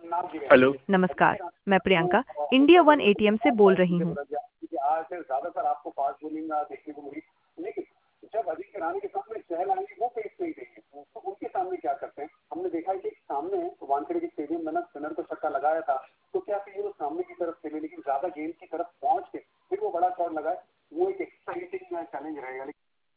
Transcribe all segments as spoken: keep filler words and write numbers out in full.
Hello. नमस्कार, मैं Priyanka India one ATM से बोल रही हूँ। आज से ज्यादातर आपको फास्ट बॉलिंग देखने को मिली, लेकिन जब अजिंक्य रहाणे के सामने चहल आएंगे वो पेस नहीं देंगे, तो उनके सामने क्या करते हैं? हमने देखा है कि सामने वानखेड़े के स्टेडियम में ना स्पिनर को छक्का लगाया था, तो क्या फिर वो सामने की तरफ खेले, लेकिन ज्यादा गेंद की तरफ पहुंच के फिर वो बड़ा शॉट लगाए, वो एक एक्साइटिंग चैलेंज रहेगा।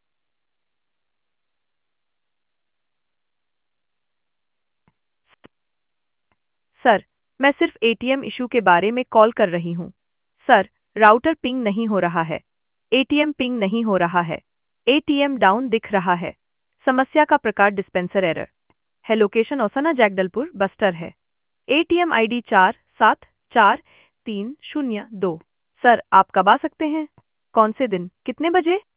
सर, मैं सिर्फ एटीएम इशू के बारे में कॉल कर रही हूँ। सर, राउटर पिंग नहीं हो रहा है। एटीएम पिंग नहीं हो रहा है। एटीएम डाउन दिख रहा है। समस्या का प्रकार डिस्पेंसर एरर है। लोकेशन ओसना जगदलपुर बस्तर है। एटीएम आईडी चार सात चार तीन शून्य दो। सर, आप कब आ सकते हैं? कौन से दिन? कितने बजे?